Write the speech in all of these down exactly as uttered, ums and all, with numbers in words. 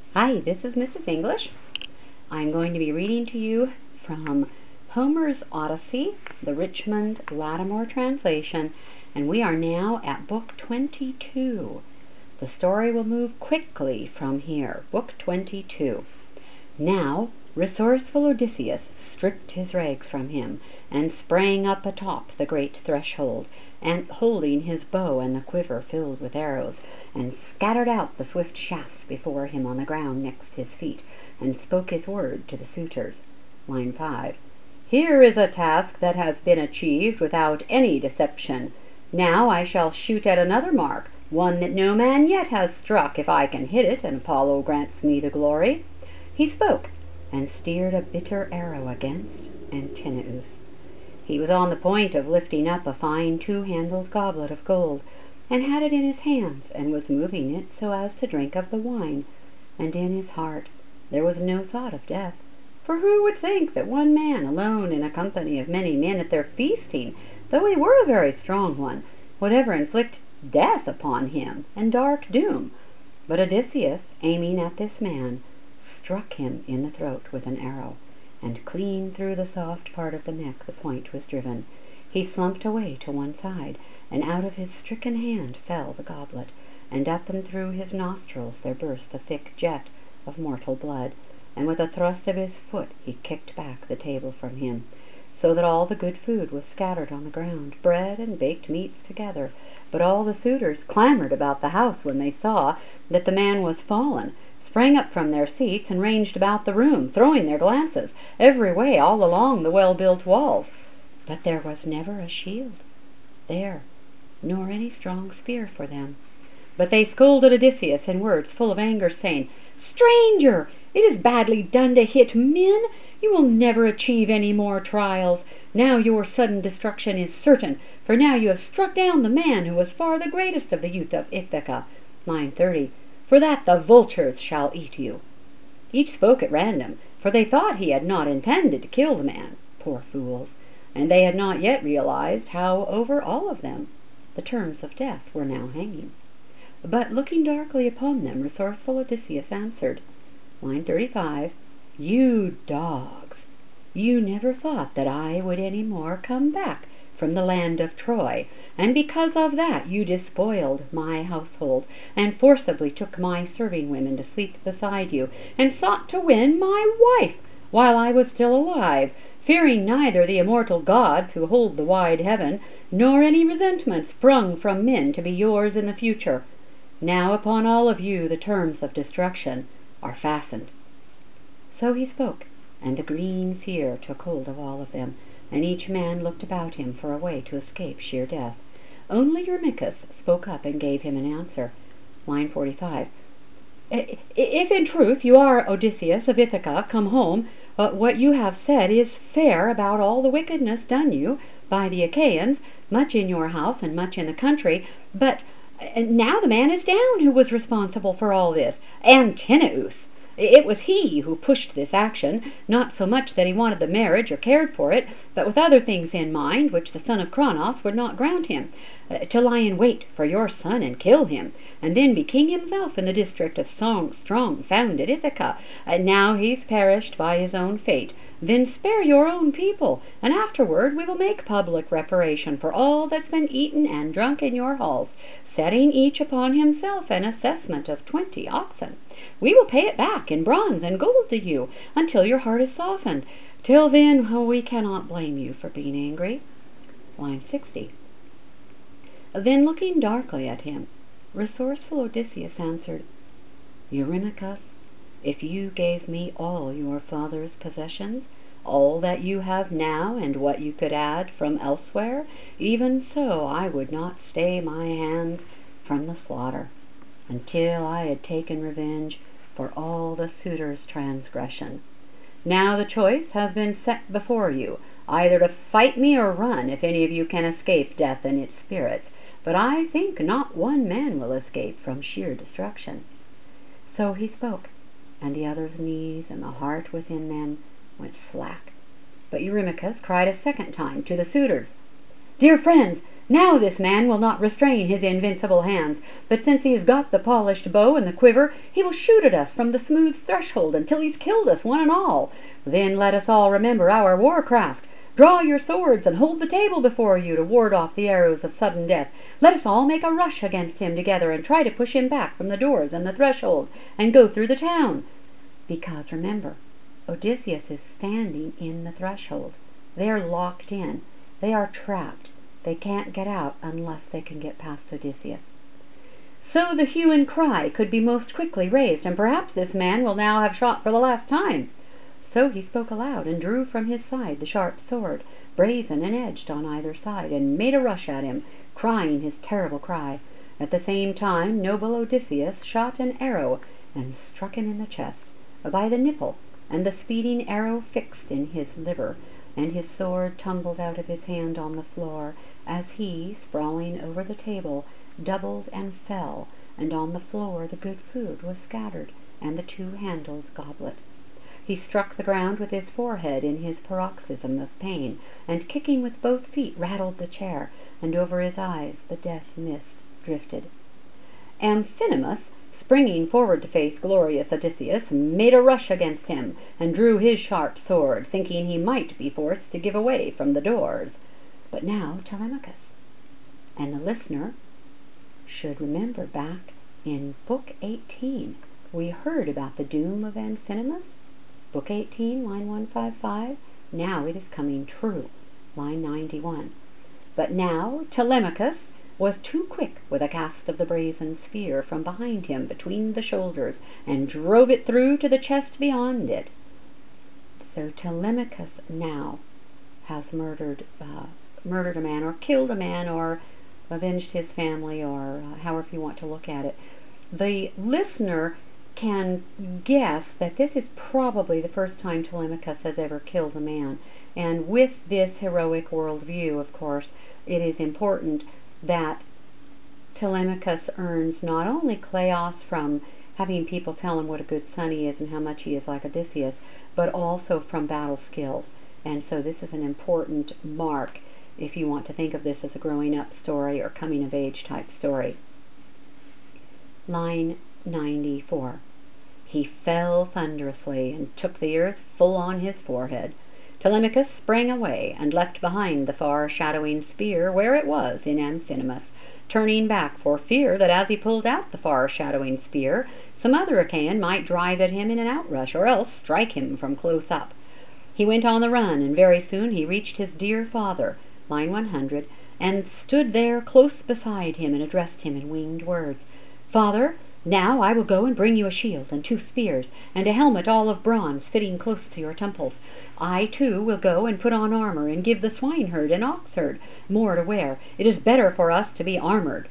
Hi, this is Missus English. I'm going to be reading to you from Homer's Odyssey, the Richmond Lattimore translation, and we are now at Book twenty-two. The story will move quickly from here. Book twenty-two. Now, resourceful Odysseus stripped his rags from him, and sprang up atop the great threshold, and holding his bow and the quiver filled with arrows, and scattered out the swift shafts before him on the ground next his feet, and spoke his word to the suitors. Line five. Here is a task that has been achieved without any deception. Now I shall shoot at another mark, one that no man yet has struck, if I can hit it, and Apollo grants me the glory. He spoke, and steered a bitter arrow against Antinous. He was on the point of lifting up a fine two-handled goblet of gold, and had it in his hands, and was moving it so as to drink of the wine. And in his heart there was no thought of death. For who would think that one man alone in a company of many men at their feasting, though he were a very strong one, would ever inflict death upon him, and dark doom? But Odysseus, aiming at this man, struck him in the throat with an arrow, and clean through the soft part of the neck the point was driven. He slumped away to one side, and out of his stricken hand fell the goblet, and up and through his nostrils there burst a thick jet of mortal blood, and with a thrust of his foot he kicked back the table from him, so that all the good food was scattered on the ground, bread and baked meats together. But all the suitors clamored about the house when they saw that the man was fallen, sprang up from their seats, and ranged about the room, throwing their glances every way all along the well-built walls. But there was never a shield there, nor any strong spear for them. But they scolded Odysseus in words full of anger, saying, "Stranger, it is badly done to hit men. You will never achieve any more trials. Now your sudden destruction is certain, for now you have struck down the man who was far the greatest of the youth of Ithaca." Line thirty. For that the vultures shall eat you. Each spoke at random, for they thought he had not intended to kill the man. Poor fools! And they had not yet realized how over all of them the terms of death were now hanging. But looking darkly upon them, resourceful Odysseus answered. Line thirty-five. You dogs! You never thought that I would any more come back from the land of Troy, and because of that you despoiled my household, and forcibly took my serving women to sleep beside you, and sought to win my wife while I was still alive, fearing neither the immortal gods who hold the wide heaven, nor any resentment sprung from men to be yours in the future. Now upon all of you the terms of destruction are fastened. So he spoke, and the green fear took hold of all of them, and each man looked about him for a way to escape sheer death. Only Eurymachus spoke up and gave him an answer. Line forty-five. If in truth you are Odysseus of Ithaca, come home. But what you have said is fair about all the wickedness done you by the Achaeans, much in your house and much in the country. But now the man is down who was responsible for all this, Antinous. It was he who pushed this action, not so much that he wanted the marriage or cared for it, but with other things in mind, which the son of Cronos would not grant him, uh, to lie in wait for your son and kill him, and then be king himself in the district of strong, strong-founded Ithaca. Uh, now he's perished by his own fate. Then spare your own people, and afterward we will make public reparation for all that's been eaten and drunk in your halls, setting each upon himself an assessment of twenty oxen. We will pay it back in bronze and gold to you until your heart is softened. Till then, oh, we cannot blame you for being angry. Line sixty. Then looking darkly at him, resourceful Odysseus answered, Eurymachus, if you gave me all your father's possessions, all that you have now and what you could add from elsewhere, even so I would not stay my hands from the slaughter until I had taken revenge for all the suitors' transgression. Now the choice has been set before you, either to fight me or run, if any of you can escape death and its spirits. But I think not one man will escape from sheer destruction. So he spoke, and the others' knees and the heart within them went slack. But Eurymachus cried a second time to the suitors, Dear friends, Now this man will not restrain his invincible hands, but since he has got the polished bow and the quiver, he will shoot at us from the smooth threshold until he's killed us one and all. Then let us all remember our war-craft. Draw your swords and hold the table before you to ward off the arrows of sudden death. Let us all make a rush against him together and try to push him back from the doors and the threshold and go through the town. Because remember, Odysseus is standing in the threshold. They are locked in. They are trapped. They can't get out unless they can get past Odysseus. So the hue and cry could be most quickly raised, and perhaps this man will now have shot for the last time. So he spoke aloud and drew from his side the sharp sword, brazen and edged on either side, and made a rush at him, crying his terrible cry. At the same time noble Odysseus shot an arrow and struck him in the chest, by the nipple, and the speeding arrow fixed in his liver, and his sword tumbled out of his hand on the floor, as he, sprawling over the table, doubled and fell, and on the floor the good food was scattered, and the two-handled goblet. He struck the ground with his forehead in his paroxysm of pain, and kicking with both feet rattled the chair, and over his eyes the death mist drifted. Amphinomus, springing forward to face glorious Odysseus, made a rush against him, and drew his sharp sword, thinking he might be forced to give away from the doors. But now Telemachus, and the listener should remember back in Book eighteen, we heard about the doom of Amphinomus. Book eighteen, line one fifty-five, now it is coming true, line ninety-one. But now Telemachus was too quick with a cast of the brazen spear from behind him between the shoulders, and drove it through to the chest beyond it. So Telemachus now has murdered uh, murdered a man, or killed a man, or avenged his family, or uh, however you want to look at it. The listener can guess that this is probably the first time Telemachus has ever killed a man. And with this heroic worldview, of course, it is important that Telemachus earns not only kleos from having people tell him what a good son he is and how much he is like Odysseus, but also from battle skills. And so this is an important mark if you want to think of this as a growing up story or coming of age type story. Line ninety-four. He fell thunderously and took the earth full on his forehead. Telemachus sprang away and left behind the far shadowing spear where it was in Amphinomus, turning back for fear that as he pulled out the far shadowing spear, some other Achaean might drive at him in an outrush, or else strike him from close up. He went on the run, and very soon he reached his dear father, line one hundred, and stood there close beside him and addressed him in winged words. Father, now I will go and bring you a shield and two spears, and a helmet all of bronze fitting close to your temples. I, too, will go and put on armor, and give the swineherd and oxherd more to wear. It is better for us to be armored.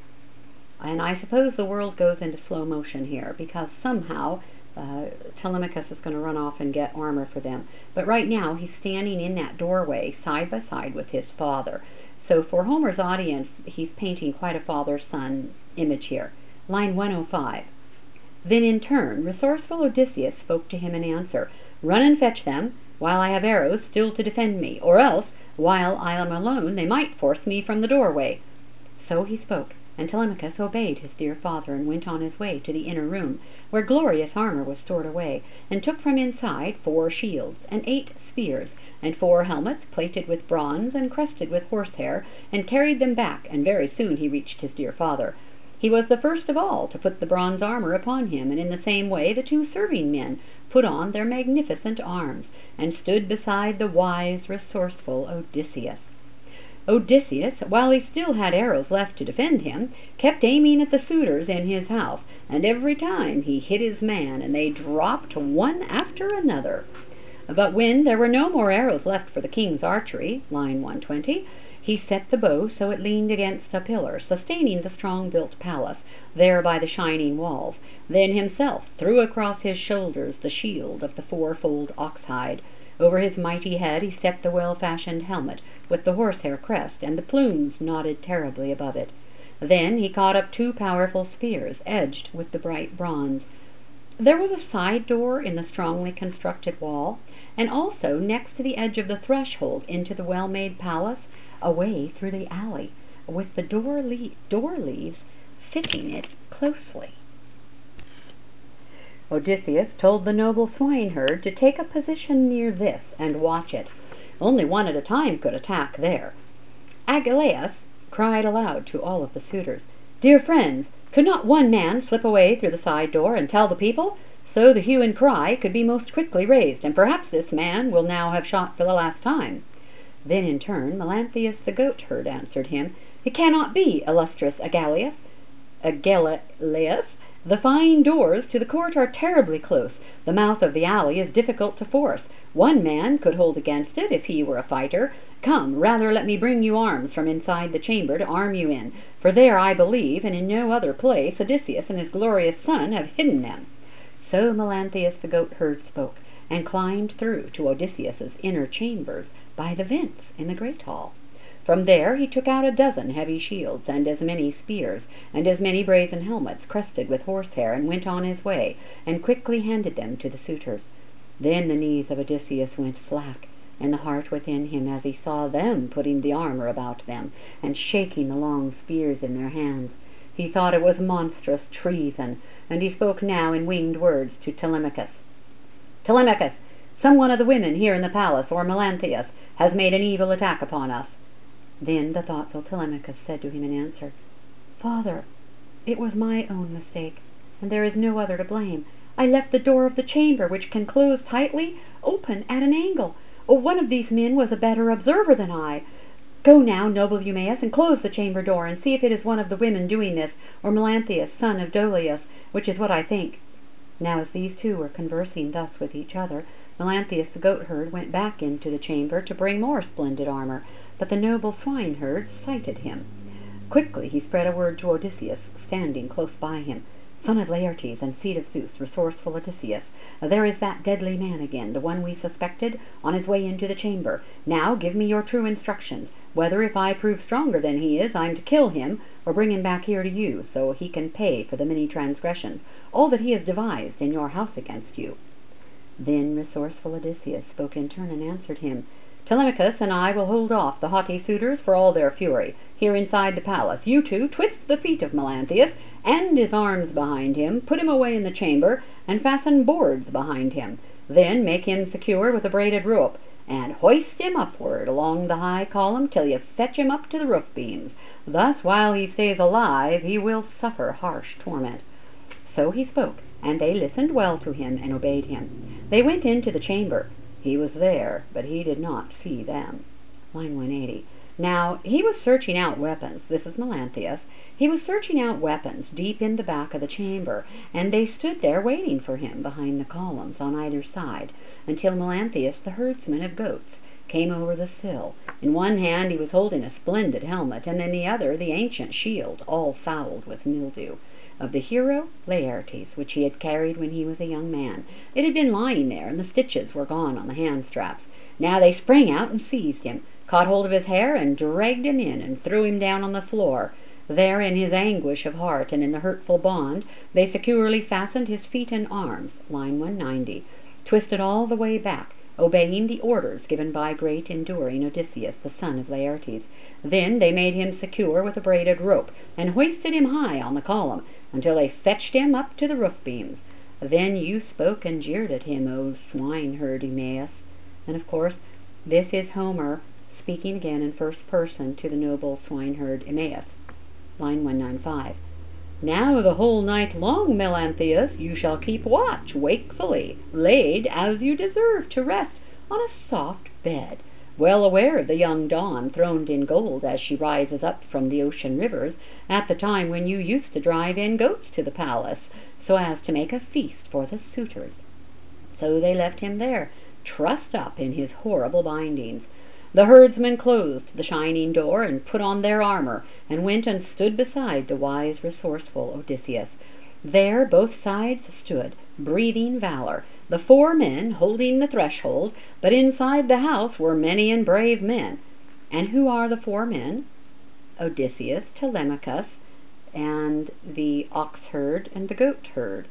And I suppose the world goes into slow motion here, because somehow uh, Telemachus is going to run off and get armor for them. But right now he's standing in that doorway side by side with his father. So for Homer's audience, he's painting quite a father-son image here. Line one oh five. Then in turn, resourceful Odysseus spoke to him in answer. Run and fetch them, while I have arrows still to defend me, or else, while I am alone, they might force me from the doorway. So he spoke, and Telemachus obeyed his dear father, and went on his way to the inner room, where glorious armor was stored away, and took from inside four shields, and eight spears, and four helmets plated with bronze and crested with horsehair, and carried them back, and very soon he reached his dear father. He was the first of all to put the bronze armor upon him, and in the same way the two serving men put on their magnificent arms, and stood beside the wise, resourceful Odysseus. Odysseus, while he still had arrows left to defend him, kept aiming at the suitors in his house, and every time he hit his man, and they dropped one after another. But when there were no more arrows left for the king's archery, line one twenty, he set the bow so it leaned against a pillar, sustaining the strong-built palace, there by the shining walls, then himself threw across his shoulders the shield of the fourfold ox-hide. Over his mighty head he set the well-fashioned helmet, with the horsehair crest, and the plumes nodded terribly above it. Then he caught up two powerful spears, edged with the bright bronze. There was a side door in the strongly constructed wall, and also next to the edge of the threshold into the well-made palace, away through the alley. with the door, le door leaves fitting it closely. Odysseus told the noble swineherd to take a position near this and watch it. Only one at a time could attack there. Agelaus cried aloud to all of the suitors, "Dear friends, could not one man slip away through the side door and tell the people? So the hue and cry could be most quickly raised, and perhaps this man will now have shot for the last time." Then in turn Melanthius the goatherd answered him, "It cannot be, illustrious Agelaus. Agelaus, the fine doors to the court are terribly close. The mouth of the alley is difficult to force. One man could hold against it if he were a fighter. Come, rather let me bring you arms from inside the chamber to arm you in, for there I believe, and in no other place, Odysseus and his glorious son have hidden them." So Melanthius the goatherd spoke, and climbed through to Odysseus's inner chambers by the vents in the great hall. From there he took out a dozen heavy shields, and as many spears, and as many brazen helmets crested with horsehair, and went on his way, and quickly handed them to the suitors. Then the knees of Odysseus went slack, and the heart within him, as he saw them putting the armor about them, and shaking the long spears in their hands. He thought it was monstrous treason, and he spoke now in winged words to Telemachus. "Telemachus, some one of the women here in the palace, or Melanthius, has made an evil attack upon us." Then the thoughtful Telemachus said to him in answer, "Father, it was my own mistake, and there is no other to blame. I left the door of the chamber, which can close tightly, open at an angle. Oh, one of these men was a better observer than I. Go now, noble Eumaeus, and close the chamber door, and see if it is one of the women doing this, or Melanthius, son of Dolius, which is what I think." Now as these two were conversing thus with each other, Melanthius the goatherd went back into the chamber to bring more splendid armor, but the noble swineherd sighted him. Quickly he spread a word to Odysseus, standing close by him. "Son of Laertes and seed of Zeus, resourceful Odysseus, there is that deadly man again, the one we suspected, on his way into the chamber. Now give me your true instructions, whether if I prove stronger than he is, I'm to kill him, or bring him back here to you, so he can pay for the many transgressions, all that he has devised in your house against you." Then resourceful Odysseus spoke in turn and answered him, "Telemachus and I will hold off the haughty suitors for all their fury. Here inside the palace, you two twist the feet of Melanthius, and his arms behind him, put him away in the chamber, and fasten boards behind him. Then make him secure with a braided rope, and hoist him upward along the high column till you fetch him up to the roof beams. Thus, while he stays alive, he will suffer harsh torment." So he spoke, and they listened well to him and obeyed him. They went into the chamber. He was there, but he did not see them. Line one eighty. Now he was searching out weapons. This is Melanthius. He was searching out weapons deep in the back of the chamber, and they stood there waiting for him behind the columns on either side, until Melanthius, the herdsman of goats, came over the sill. In one hand he was holding a splendid helmet, and in the other the ancient shield, all fouled with mildew, of the hero Laertes, which he had carried when he was a young man. It had been lying there, and the stitches were gone on the hand straps. Now they sprang out and seized him, caught hold of his hair, and dragged him in, and threw him down on the floor. There, in his anguish of heart and in the hurtful bond, they securely fastened his feet and arms, line one ninety, twisted all the way back, obeying the orders given by great enduring Odysseus, the son of Laertes. Then they made him secure with a braided rope, and hoisted him high on the column, until they fetched him up to the roof beams. Then you spoke and jeered at him, O swineherd Eumaeus. And of course, this is Homer speaking again in first person to the noble swineherd Eumaeus. Line one ninety-five. "Now the whole night long, Melanthius, you shall keep watch wakefully, laid as you deserve to rest on a soft bed, well aware of the young dawn throned in gold as she rises up from the ocean rivers, at the time when you used to drive in goats to the palace, so as to make a feast for the suitors." So they left him there, trussed up in his horrible bindings. The herdsmen closed the shining door, and put on their armor, and went and stood beside the wise, resourceful Odysseus. There both sides stood, breathing valor, the four men holding the threshold, but inside the house were many and brave men. And who are the four men? Odysseus, Telemachus, and the ox herd and the goat herd.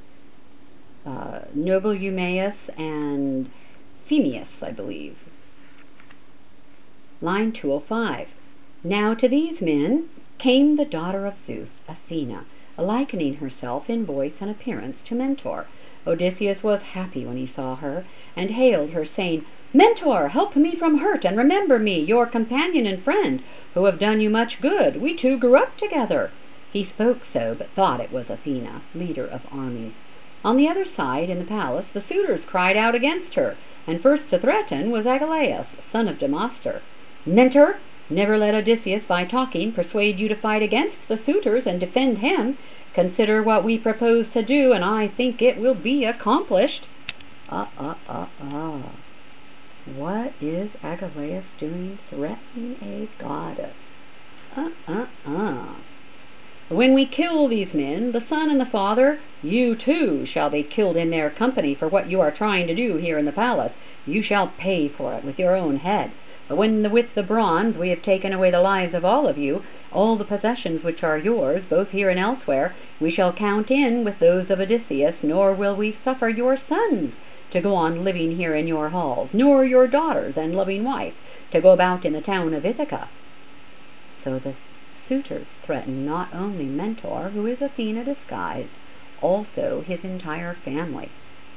Uh, noble Eumaeus and Phemius, I believe. Line two oh five. Now to these men came the daughter of Zeus, Athena, likening herself in voice and appearance to Mentor. Odysseus was happy when he saw her, and hailed her, saying, "Mentor, help me from hurt, and remember me, your companion and friend, who have done you much good. We two grew up together." He spoke so, but thought it was Athena, leader of armies. On the other side, in the palace, the suitors cried out against her, and first to threaten was Agelaus, son of Damastor. "Mentor, never let Odysseus, by talking, persuade you to fight against the suitors and defend him. Consider what we propose to do, and I think it will be accomplished." Ah, ah, ah, ah. What is Agelaus doing, threatening a goddess? Uh, uh, uh. "When we kill these men, the son and the father, you too shall be killed in their company for what you are trying to do here in the palace. You shall pay for it with your own head. When the, with the bronze we have taken away the lives of all of you, all the possessions which are yours, both here and elsewhere, we shall count in with those of Odysseus, nor will we suffer your sons to go on living here in your halls, nor your daughters and loving wife to go about in the town of Ithaca." So the suitors threaten not only Mentor, who is Athena disguised, also his entire family.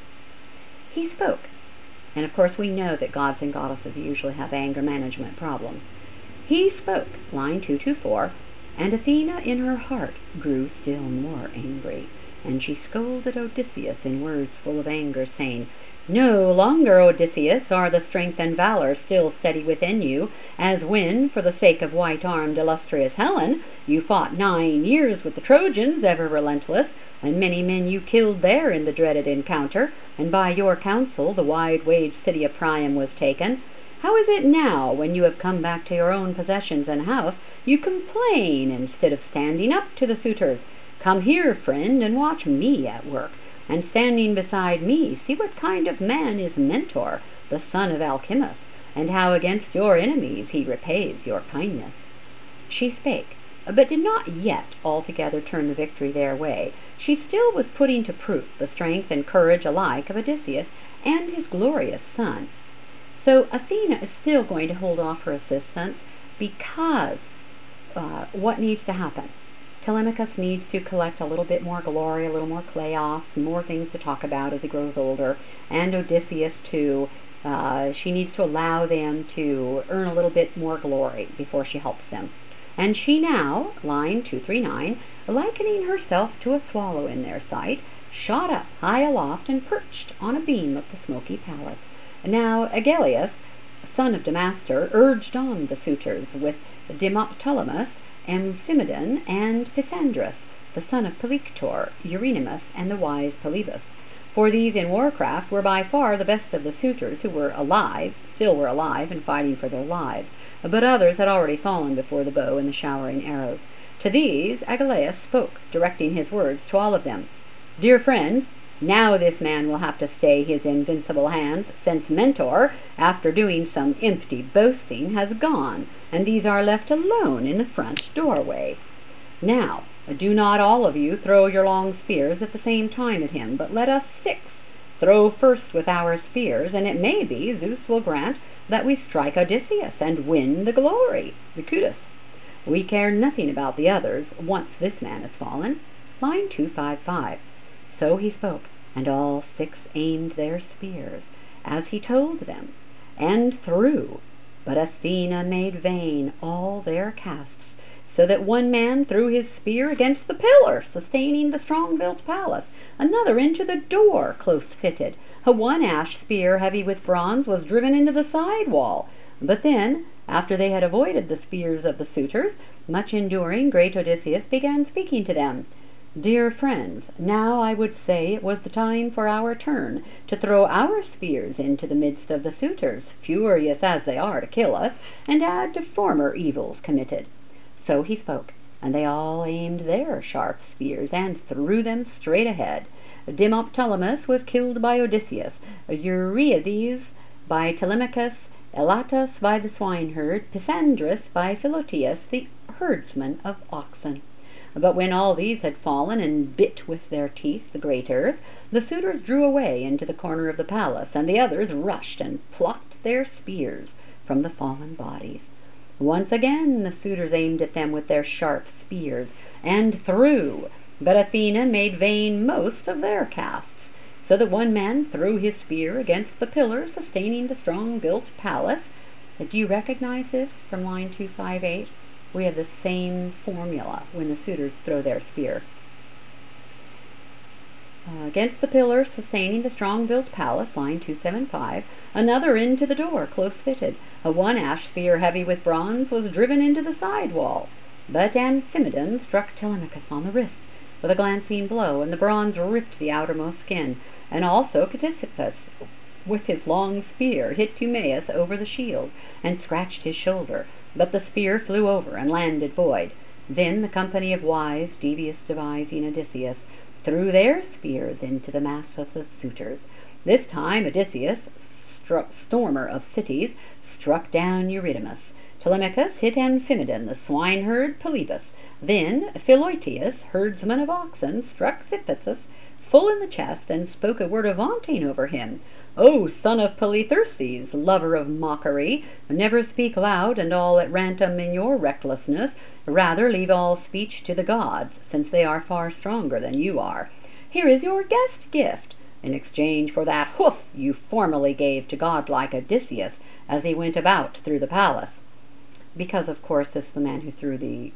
He spoke, and of course we know that gods and goddesses usually have anger management problems. He spoke, line two twenty-four, and Athena in her heart grew still more angry, and she scolded Odysseus in words full of anger, saying, "No longer, Odysseus, are the strength and valor still steady within you, as when, for the sake of white-armed illustrious Helen, you fought nine years with the Trojans, ever relentless, and many men you killed there in the dreaded encounter, and by your counsel the wide-waged city of Priam was taken. How is it now, when you have come back to your own possessions and house, you complain instead of standing up to the suitors? Come here, friend, and watch me at work. And standing beside me, see what kind of man is Mentor, the son of Alcimus, and how against your enemies he repays your kindness." She spake, but did not yet altogether turn the victory their way. She still was putting to proof the strength and courage alike of Odysseus and his glorious son. So Athena is still going to hold off her assistance, because uh, what needs to happen? Telemachus needs to collect a little bit more glory, a little more kleos, more things to talk about as he grows older, and Odysseus too. Uh, she needs to allow them to earn a little bit more glory before she helps them. And she now, line two thirty-nine, likening herself to a swallow in their sight, shot up high aloft and perched on a beam of the smoky palace. Now Agelaus, son of Damastor, urged on the suitors with Demoptolemus, Amphimedon, and Pysandrus, the son of Polyctor, Eurynomus, and the wise Polybus. For these in warcraft were by far the best of the suitors, who were alive, still were alive, and fighting for their lives, but others had already fallen before the bow and the showering arrows. To these Agelaus spoke, directing his words to all of them. "Dear friends, now this man will have to stay his invincible hands, since Mentor, after doing some empty boasting, has gone, and these are left alone in the front doorway. Now, do not all of you throw your long spears at the same time at him, but let us six throw first with our spears, and it may be Zeus will grant that we strike Odysseus and win the glory, the kudos. We care nothing about the others, once this man is fallen." Line two fifty-five. So he spoke, and all six aimed their spears, as he told them, and threw. But Athena made vain all their casts, so that one man threw his spear against the pillar, sustaining the strong-built palace, another into the door, close-fitted. A one ash spear, heavy with bronze, was driven into the side wall. But then, after they had avoided the spears of the suitors, much enduring, great Odysseus began speaking to them. "Dear friends, now I would say it was the time for our turn to throw our spears into the midst of the suitors, furious as they are to kill us, and add to former evils committed." So he spoke, and they all aimed their sharp spears and threw them straight ahead. Demoptolemus was killed by Odysseus, Euryades by Telemachus, Elatus by the swineherd, Pysandrus by Philotius, the herdsman of oxen. But when all these had fallen and bit with their teeth the great earth, the suitors drew away into the corner of the palace, and the others rushed and plucked their spears from the fallen bodies. Once again the suitors aimed at them with their sharp spears, and threw, but Athena made vain most of their casts, so that one man threw his spear against the pillar sustaining the strong-built palace. Do you recognize this from line two fifty-eight? We have the same formula when the suitors throw their spear. Uh, against the pillar sustaining the strong-built palace, line two seventy-five, another into the door, close-fitted. A one ash spear heavy with bronze was driven into the side wall. But Amphimedon struck Telemachus on the wrist with a glancing blow, and the bronze ripped the outermost skin. And also Ctesippus, with his long spear, hit Eumaeus over the shield, and scratched his shoulder. But the spear flew over and landed void. Then the company of wise, devious devising Odysseus threw their spears into the mass of the suitors. This time Odysseus, struck, stormer of cities, struck down Eurydamas. Telemachus hit Amphimedon, the swineherd Polybus. Then Philoetius, herdsman of oxen, struck Xiphitus full in the chest, and spoke a word of vaunting over him. O son of Polytherses, lover of mockery, never speak loud and all at random in your recklessness. Rather leave all speech to the gods, since they are far stronger than you are. Here is your guest gift, in exchange for that hoof you formerly gave to godlike Odysseus as he went about through the palace. Because, of course, this is the man who threw the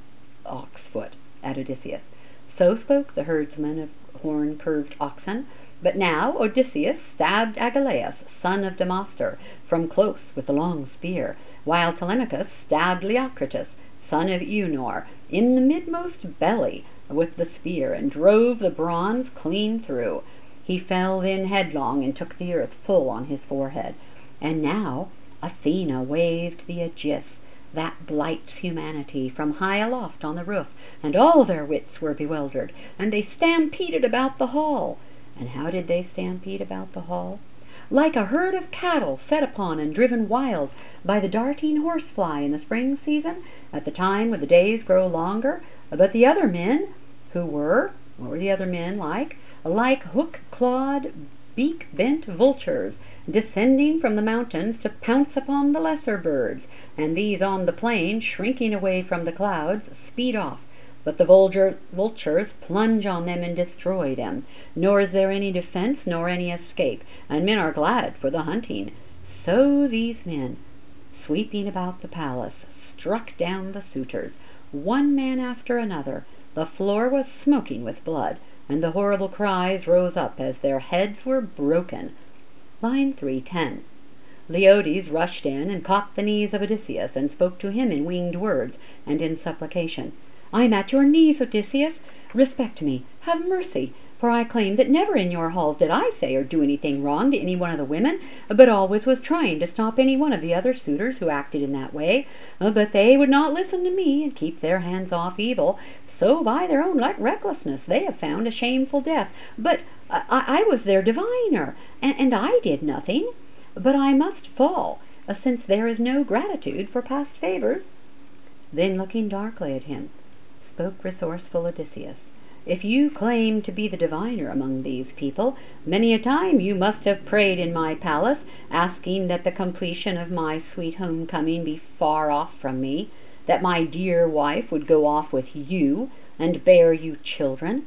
ox foot at Odysseus. So spoke the herdsman of horn-curved oxen. But now Odysseus stabbed Agelaus, son of Damastor, from close with the long spear, while Telemachus stabbed Leocritus, son of Eunor, in the midmost belly with the spear, and drove the bronze clean through. He fell then headlong, and took the earth full on his forehead. And now Athena waved the aegis, that blights humanity, from high aloft on the roof, and all their wits were bewildered, and they stampeded about the hall. And how did they stampede about the hall? Like a herd of cattle set upon and driven wild by the darting horsefly in the spring season, at the time when the days grow longer. But the other men, who were, what were the other men like? Like hook-clawed, beak-bent vultures, descending from the mountains to pounce upon the lesser birds, and these on the plain, shrinking away from the clouds, speed off. But the vulture, vultures plunge on them and destroy them, nor is there any defense nor any escape, and men are glad for the hunting. So these men, sweeping about the palace, struck down the suitors, one man after another. The floor was smoking with blood, and the horrible cries rose up as their heads were broken. Line three ten. Leodes rushed in and caught the knees of Odysseus, and spoke to him in winged words and in supplication. I am at your knees, Odysseus. Respect me. Have mercy. For I claim that never in your halls did I say or do anything wrong to any one of the women, but always was trying to stop any one of the other suitors who acted in that way. But they would not listen to me and keep their hands off evil. So by their own recklessness they have found a shameful death. But I, I was their diviner, and, and I did nothing. But I must fall, since there is no gratitude for past favors. Then looking darkly at him, spoke resourceful Odysseus. If you claim to be the diviner among these people, many a time you must have prayed in my palace, asking that the completion of my sweet homecoming be far off from me, that my dear wife would go off with you, and bear you children.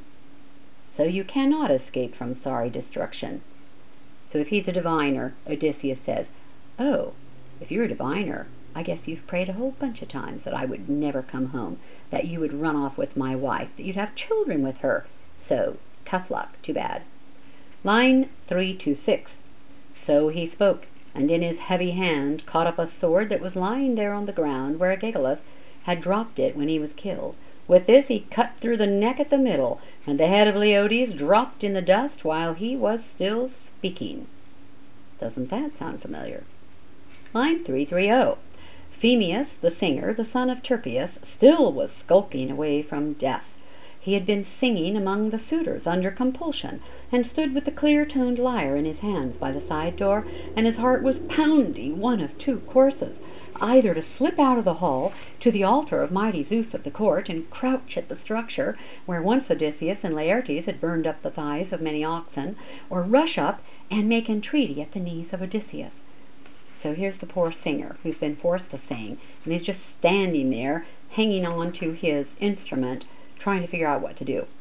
So you cannot escape from sorry destruction. So if he's a diviner, Odysseus says, oh, if you're a diviner, I guess you've prayed a whole bunch of times that I would never come home, that you would run off with my wife, that you'd have children with her. So, tough luck, too bad. Line three twenty-six. So he spoke, and in his heavy hand caught up a sword that was lying there on the ground where Agelaus had dropped it when he was killed. With this he cut through the neck at the middle, and the head of Leodes dropped in the dust while he was still speaking. Doesn't that sound familiar? Line three thirty. Phemius, the singer, the son of Turpius, still was skulking away from death. He had been singing among the suitors under compulsion, and stood with the clear-toned lyre in his hands by the side door, and his heart was pounding one of two courses, either to slip out of the hall to the altar of mighty Zeus of the court, and crouch at the structure where once Odysseus and Laertes had burned up the thighs of many oxen, or rush up and make entreaty at the knees of Odysseus. So here's the poor singer who's been forced to sing, and he's just standing there, hanging on to his instrument, trying to figure out what to do.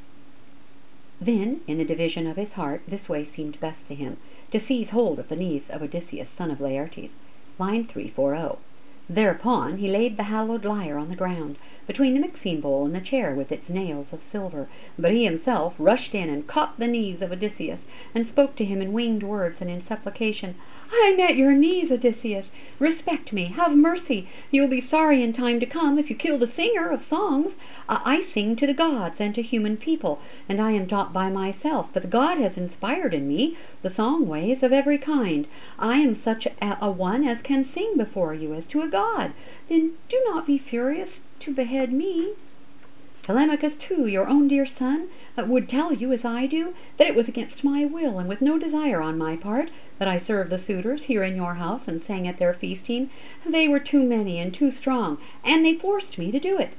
Then, in the division of his heart, this way seemed best to him, to seize hold of the knees of Odysseus, son of Laertes. Line three forty. Thereupon he laid the hallowed lyre on the ground, between the mixing bowl and the chair with its nails of silver. But he himself rushed in and caught the knees of Odysseus, and spoke to him in winged words and in supplication. I am at your knees, Odysseus. Respect me. Have mercy. You will be sorry in time to come if you kill the singer of songs. Uh, I sing to the gods and to human people, and I am taught by myself, but God has inspired in me the song ways of every kind. I am such a, a one as can sing before you as to a god. Then do not be furious to behead me. Telemachus, too, your own dear son, uh, would tell you, as I do, that it was against my will, and with no desire on my part, that I served the suitors here in your house and sang at their feasting. They were too many and too strong, and they forced me to do it.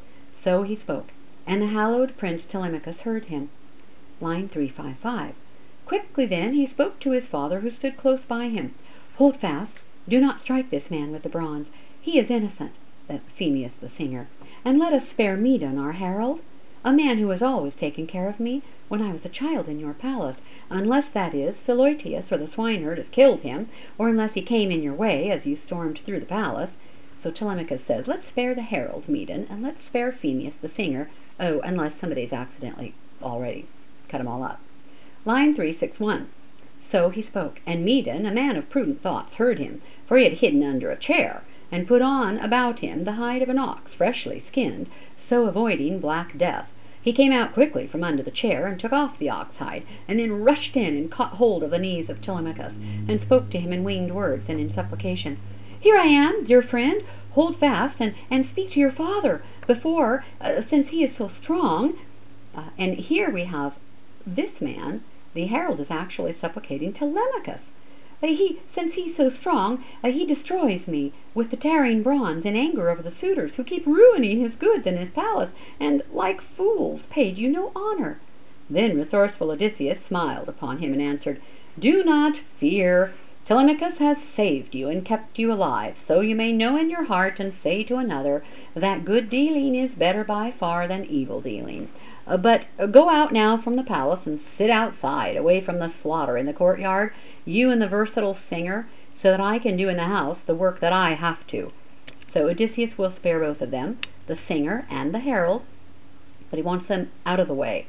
So he spoke, and the hallowed prince Telemachus heard him. Line three fifty-five. Quickly then he spoke to his father, who stood close by him. Hold fast, do not strike this man with the bronze. He is innocent, that Phemius the singer, and let us spare Medon, our herald, a man who has always taken care of me when I was a child in your palace, unless, that is, Philoetius or the swineherd has killed him, or unless he came in your way as you stormed through the palace. So Telemachus says, let's spare the herald, Medon, and let's spare Phemius the singer, oh, unless somebody's accidentally already cut them all up. Line three sixty-one. So he spoke, and Medon, a man of prudent thoughts, heard him, for he had hidden under a chair, and put on about him the hide of an ox, freshly skinned, so avoiding black death. He came out quickly from under the chair, and took off the ox hide, and then rushed in and caught hold of the knees of Telemachus, and spoke to him in winged words and in supplication. Here I am, dear friend, hold fast, and, and speak to your father, before, uh, since he is so strong. Uh, and here we have this man, the herald, is actually supplicating Telemachus. Uh, he, since he's so strong, uh, he destroys me with the tearing bronze in anger over the suitors who keep ruining his goods and his palace, and, like fools, paid you no honor. Then resourceful Odysseus smiled upon him and answered, Do not fear. Telemachus has saved you and kept you alive, so you may know in your heart and say to another that good dealing is better by far than evil dealing. Uh, but uh, go out now from the palace and sit outside, away from the slaughter in the courtyard, you and the versatile singer, so that I can do in the house the work that I have to. So Odysseus will spare both of them, the singer and the herald, but he wants them out of the way.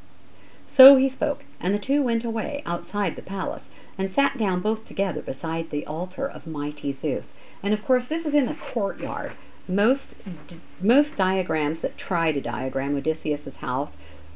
So he spoke, and the two went away outside the palace, and sat down both together beside the altar of mighty Zeus. And of course this is in the courtyard. Most most diagrams that try to diagram Odysseus's house,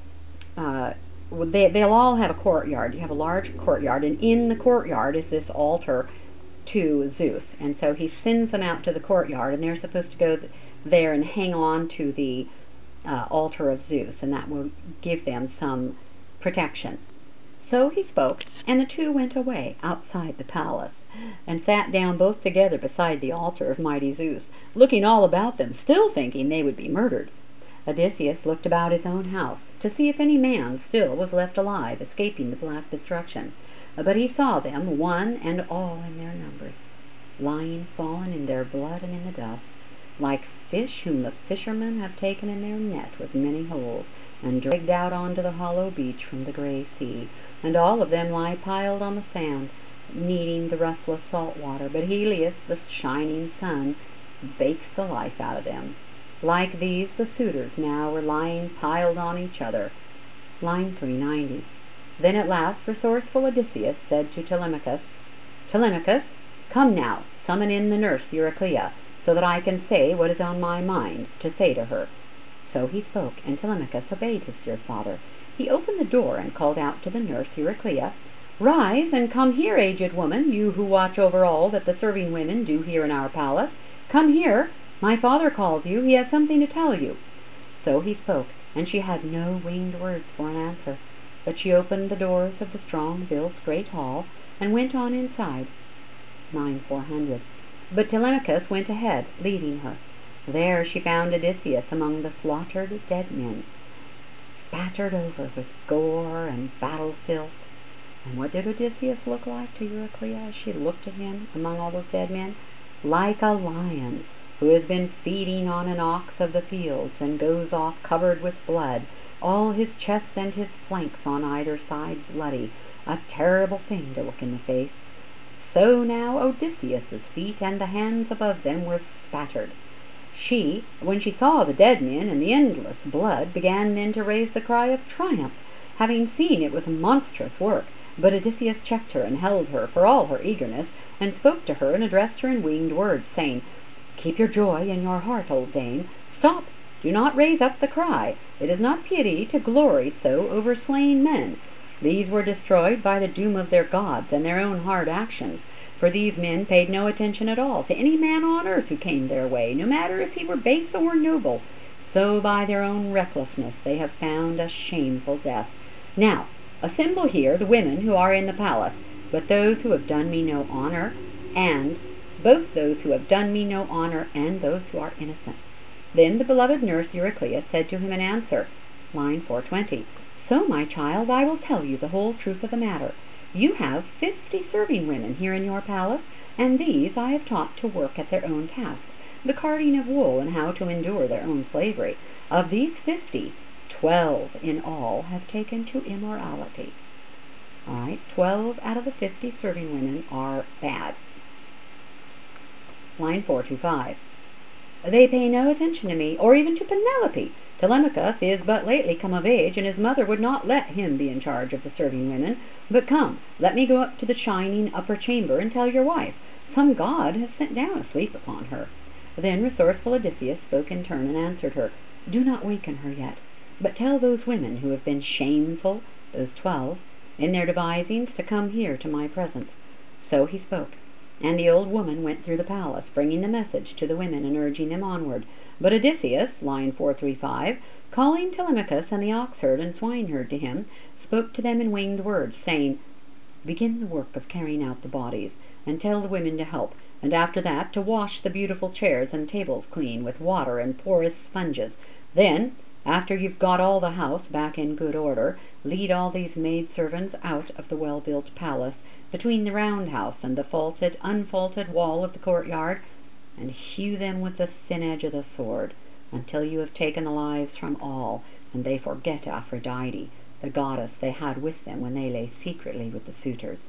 uh, they, they'll all have a courtyard. You have a large courtyard, and in the courtyard is this altar to Zeus. And so he sends them out to the courtyard, and they're supposed to go th there and hang on to the uh, altar of Zeus, and that will give them some protection. So he spoke, and the two went away outside the palace, and sat down both together beside the altar of mighty Zeus, looking all about them, still thinking they would be murdered. Odysseus looked about his own house, to see if any man still was left alive, escaping the black destruction. But he saw them, one and all in their numbers, lying fallen in their blood and in the dust, like fish whom the fishermen have taken in their net with many holes, and dragged out onto the hollow beach from the gray sea. And all of them lie piled on the sand, needing the restless salt water. But Helios, the shining sun, bakes the life out of them. Like these, the suitors now were lying piled on each other. Line three ninety. Then at last resourceful Odysseus said to Telemachus, Telemachus, come now, summon in the nurse Euryclea, so that I can say what is on my mind to say to her. So he spoke, and Telemachus obeyed his dear father. He opened the door and called out to the nurse Euryclea, Rise and come here, aged woman, you who watch over all that the serving women do here in our palace. Come here, my father calls you, he has something to tell you. So he spoke, and she had no winged words for an answer, but she opened the doors of the strong-built great hall, and went on inside. Line four hundred. But Telemachus went ahead, leading her. There she found Odysseus among the slaughtered dead men, spattered over with gore and battle filth. And what did Odysseus look like to Euryclea as she looked at him among all those dead men? Like a lion who has been feeding on an ox of the fields, and goes off covered with blood, all his chest and his flanks on either side bloody, a terrible thing to look in the face. So now Odysseus's feet and the hands above them were spattered. She, when she saw the dead men and the endless blood, began then to raise the cry of triumph, having seen it was monstrous work. But Odysseus checked her and held her for all her eagerness, and spoke to her and addressed her in winged words, saying, "Keep your joy in your heart, old dame. Stop, do not raise up the cry. It is not pity to glory so over slain men. These were destroyed by the doom of their gods and their own hard actions, for these men paid no attention at all to any man on earth who came their way, no matter if he were base or noble. So by their own recklessness they have found a shameful death. Now, assemble here the women who are in the palace, but those who have done me no honor, and both those who have done me no honor and those who are innocent." Then the beloved nurse Euryclea said to him in answer, line four twenty, "So, my child, I will tell you the whole truth of the matter. You have fifty serving women here in your palace, and these I have taught to work at their own tasks, the carding of wool and how to endure their own slavery. Of these fifty, twelve in all have taken to immorality." All right, twelve out of the fifty serving women are bad. Line four twenty-five. "They pay no attention to me, or even to Penelope. Telemachus is but lately come of age, and his mother would not let him be in charge of the serving women. But come, let me go up to the shining upper chamber and tell your wife. Some god has sent down a sleep upon her." Then resourceful Odysseus spoke in turn and answered her, "Do not waken her yet, but tell those women who have been shameful, those twelve, in their devisings, to come here to my presence." So he spoke, and the old woman went through the palace, bringing the message to the women and urging them onward. But Odysseus, line four thirty-five, calling Telemachus and the oxherd and swineherd to him, spoke to them in winged words, saying, "Begin the work of carrying out the bodies, and tell the women to help, and after that to wash the beautiful chairs and tables clean with water and porous sponges. Then, after you've got all the house back in good order, lead all these maidservants out of the well-built palace, between the round house and the faulted, unfaulted wall of the courtyard, and hew them with the thin edge of the sword, until you have taken the lives from all, and they forget Aphrodite, the goddess they had with them when they lay secretly with the suitors."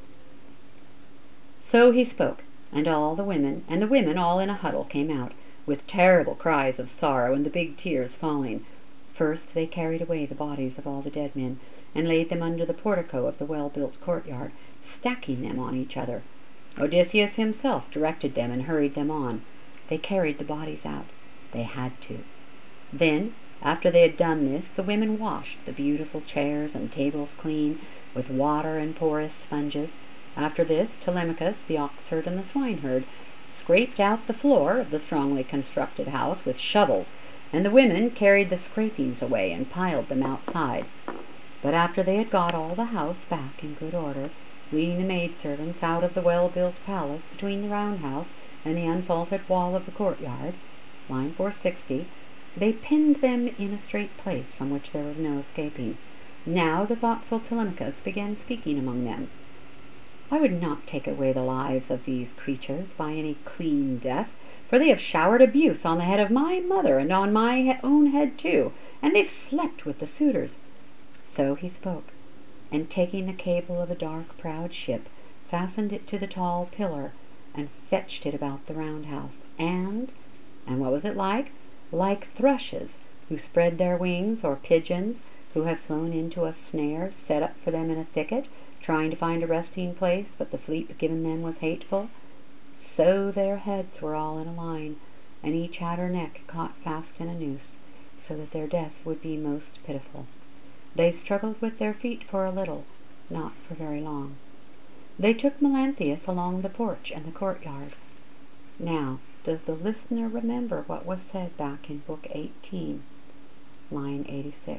So he spoke, and all the women, and the women all in a huddle, came out, with terrible cries of sorrow and the big tears falling. First they carried away the bodies of all the dead men, and laid them under the portico of the well-built courtyard, stacking them on each other. Odysseus himself directed them and hurried them on. They carried the bodies out. They had to. Then, after they had done this, the women washed the beautiful chairs and tables clean with water and porous sponges. After this, Telemachus, the oxherd and the swineherd, scraped out the floor of the strongly constructed house with shovels, and the women carried the scrapings away and piled them outside. But after they had got all the house back in good order, leading the maidservants out of the well-built palace between the round house and the unfaulted wall of the courtyard, line four sixty, they pinned them in a straight place from which there was no escaping. Now the thoughtful Telemachus began speaking among them. "I would not take away the lives of these creatures by any clean death, for they have showered abuse on the head of my mother and on my he- own head too, and they've slept with the suitors." So he spoke, and taking the cable of a dark proud ship, fastened it to the tall pillar, and fetched it about the round house. And, and what was it like? Like thrushes, who spread their wings, or pigeons, who have flown into a snare set up for them in a thicket, trying to find a resting place, but the sleep given them was hateful. So their heads were all in a line, and each had her neck caught fast in a noose, so that their death would be most pitiful. They struggled with their feet for a little, not for very long. They took Melanthius along the porch and the courtyard. Now, does the listener remember what was said back in Book eighteen, line eighty-six?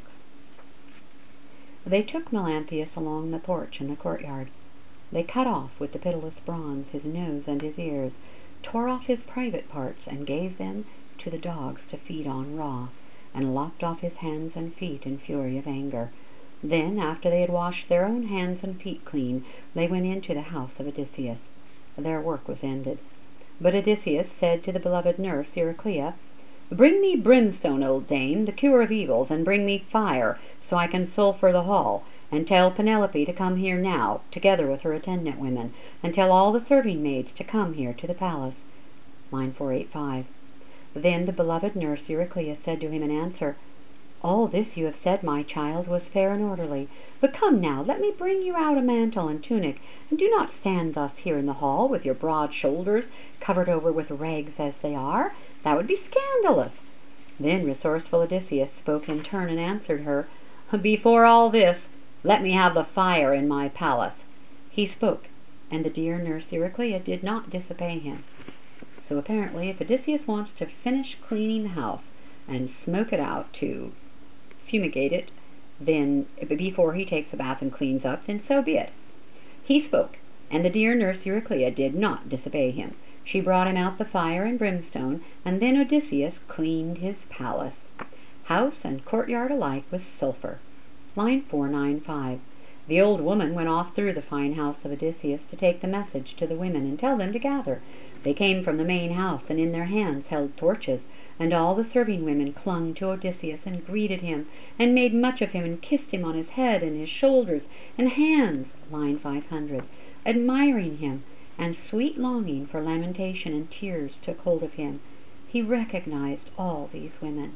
They took Melanthius along the porch and the courtyard. They cut off with the pitiless bronze his nose and his ears, tore off his private parts, and gave them to the dogs to feed on raw, and lopped off his hands and feet in fury of anger. Then, after they had washed their own hands and feet clean, they went into the house of Odysseus. Their work was ended. But Odysseus said to the beloved nurse Euryclea, "Bring me brimstone, old dame, the cure of evils, and bring me fire, so I can sulphur the hall, and tell Penelope to come here now, together with her attendant women, and tell all the serving maids to come here to the palace." Line four eighty-five. Then the beloved nurse Euryclea said to him in answer, "All this you have said, my child, was fair and orderly. But come now, let me bring you out a mantle and tunic, and do not stand thus here in the hall, with your broad shoulders covered over with rags as they are. That would be scandalous." Then resourceful Odysseus spoke in turn and answered her, "Before all this, let me have the fire in my palace." He spoke, and the dear nurse Euryclea did not disobey him. So apparently, if Odysseus wants to finish cleaning the house and smoke it out, to fumigate it, then before he takes a bath and cleans up, then so be it. He spoke, and the dear nurse Euryclea did not disobey him. She brought him out the fire and brimstone, and then Odysseus cleaned his palace, house and courtyard alike, with sulphur. Line four ninety-five. The old woman went off through the fine house of Odysseus to take the message to the women and tell them to gather. They came from the main house, and in their hands held torches, and all the serving women clung to Odysseus and greeted him, and made much of him, and kissed him on his head and his shoulders and hands. Line five hundred. Admiring him, and sweet longing for lamentation and tears took hold of him. He recognized all these women.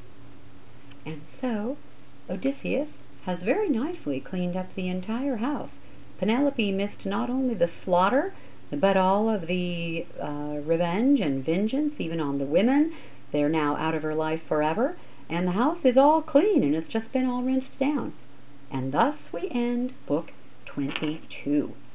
And so Odysseus has very nicely cleaned up the entire house. Penelope missed not only the slaughter, but all of the uh, revenge and vengeance, even on the women. They're now out of her life forever, and the house is all clean, and it's just been all rinsed down. And thus we end Book twenty-two.